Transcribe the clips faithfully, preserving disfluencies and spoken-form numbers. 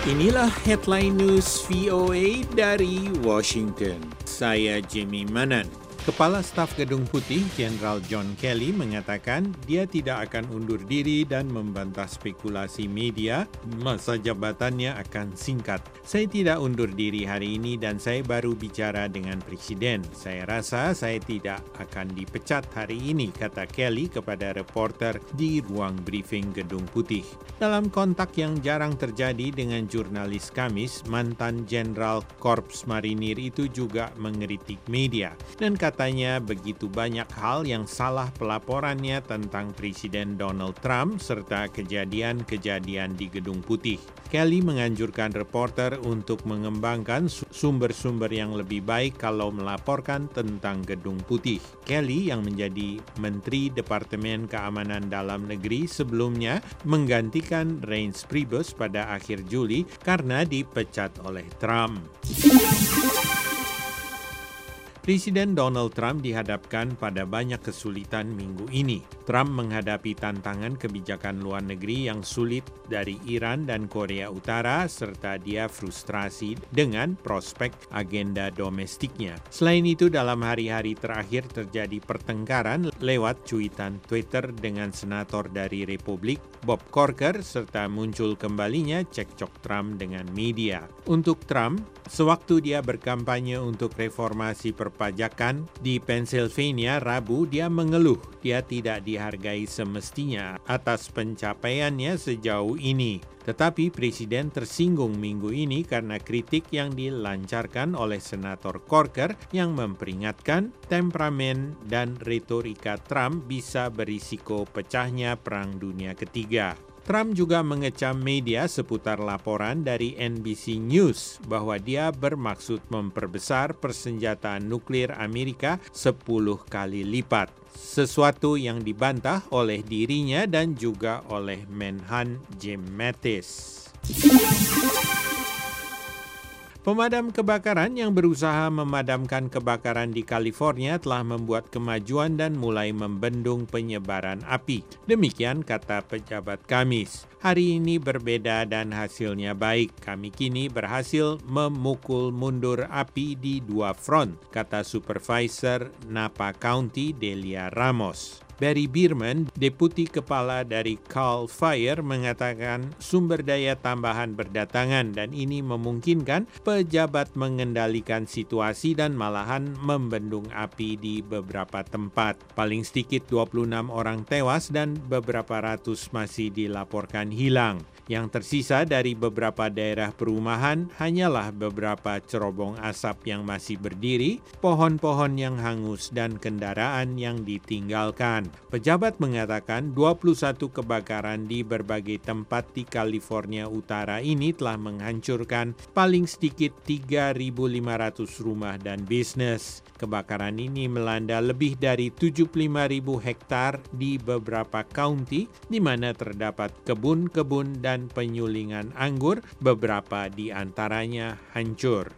Inilah headline news V O A dari Washington. Saya Jimmy Manan. Kepala Staf Gedung Putih Jenderal John Kelly mengatakan dia tidak akan undur diri dan membantah spekulasi media masa jabatannya akan singkat. Saya tidak undur diri hari ini dan saya baru bicara dengan Presiden. Saya rasa saya tidak akan dipecat hari ini, kata Kelly kepada reporter di ruang briefing Gedung Putih. Dalam kontak yang jarang terjadi dengan jurnalis Kamis, mantan Jenderal Korps Marinir itu juga mengkritik media dan kata Katanya begitu banyak hal yang salah pelaporannya tentang Presiden Donald Trump serta kejadian-kejadian di Gedung Putih. Kelly menganjurkan reporter untuk mengembangkan sumber-sumber yang lebih baik kalau melaporkan tentang Gedung Putih. Kelly yang menjadi Menteri Departemen Keamanan Dalam Negeri sebelumnya menggantikan Reince Priebus pada akhir Juli karena dipecat oleh Trump. Presiden Donald Trump dihadapkan pada banyak kesulitan minggu ini. Trump menghadapi tantangan kebijakan luar negeri yang sulit dari Iran dan Korea Utara, serta dia frustrasi dengan prospek agenda domestiknya. Selain itu, dalam hari-hari terakhir terjadi pertengkaran lewat cuitan Twitter dengan senator dari Republik, Bob Corker, serta muncul kembalinya cekcok Trump dengan media. Untuk Trump, sewaktu dia berkampanye untuk reformasi perpajakan di Pennsylvania Rabu, dia mengeluh dia tidak dihargai semestinya atas pencapaiannya sejauh ini. Tetapi Presiden tersinggung minggu ini karena kritik yang dilancarkan oleh Senator Corker yang memperingatkan temperamen dan retorika Trump bisa berisiko pecahnya Perang Dunia Ketiga. Trump juga mengecam media seputar laporan dari N B C News bahwa dia bermaksud memperbesar persenjataan nuklir Amerika sepuluh kali lipat. Sesuatu yang dibantah oleh dirinya dan juga oleh Menhan Jim Mattis. Pemadam kebakaran yang berusaha memadamkan kebakaran di California telah membuat kemajuan dan mulai membendung penyebaran api. Demikian kata pejabat Kamis. Hari ini berbeda dan hasilnya baik. Kami kini berhasil memukul mundur api di dua front, kata Supervisor Napa County Delia Ramos. Barry Bierman, Deputi Kepala dari Cal Fire, mengatakan sumber daya tambahan berdatangan dan ini memungkinkan pejabat mengendalikan situasi dan malahan membendung api di beberapa tempat. Paling sedikit dua puluh enam orang tewas dan beberapa ratus masih dilaporkan hilang. Yang tersisa dari beberapa daerah perumahan hanyalah beberapa cerobong asap yang masih berdiri, pohon-pohon yang hangus, dan kendaraan yang ditinggalkan. Pejabat mengatakan dua puluh satu kebakaran di berbagai tempat di California Utara ini telah menghancurkan paling sedikit tiga ribu lima ratus rumah dan bisnis. Kebakaran ini melanda lebih dari tujuh puluh lima ribu hektar di beberapa county, di mana terdapat kebun-kebun dan penyulingan anggur, beberapa di antaranya hancur.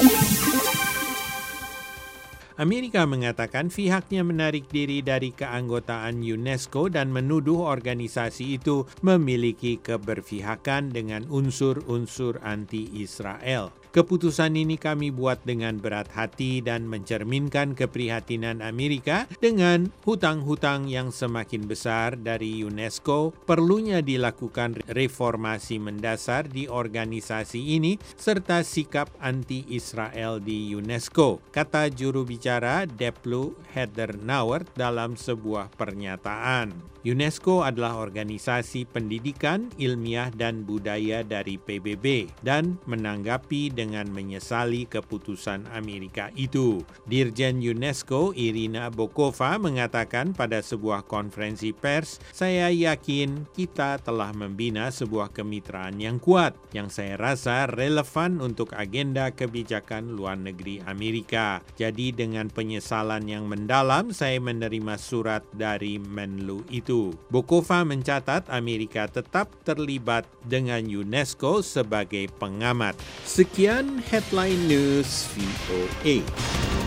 Amerika mengatakan pihaknya menarik diri dari keanggotaan UNESCO dan menuduh organisasi itu memiliki keberpihakan dengan unsur-unsur anti-Israel. Keputusan ini kami buat dengan berat hati dan mencerminkan keprihatinan Amerika dengan hutang-hutang yang semakin besar dari UNESCO. Perlunya dilakukan reformasi mendasar di organisasi ini serta sikap anti-Israel di UNESCO, kata juru bicara Deplu Heather Nauert dalam sebuah pernyataan. UNESCO adalah organisasi pendidikan, ilmiah, dan budaya dari P B B dan menanggapi dengan menyesali keputusan Amerika itu. Dirjen UNESCO Irina Bokova mengatakan pada sebuah konferensi pers, "Saya yakin kita telah membina sebuah kemitraan yang kuat yang saya rasa relevan untuk agenda kebijakan luar negeri Amerika. Jadi dengan penyesalan yang mendalam saya menerima surat dari Menlu itu." Bokova mencatat Amerika tetap terlibat dengan UNESCO sebagai pengamat. Sekian headline news V O A.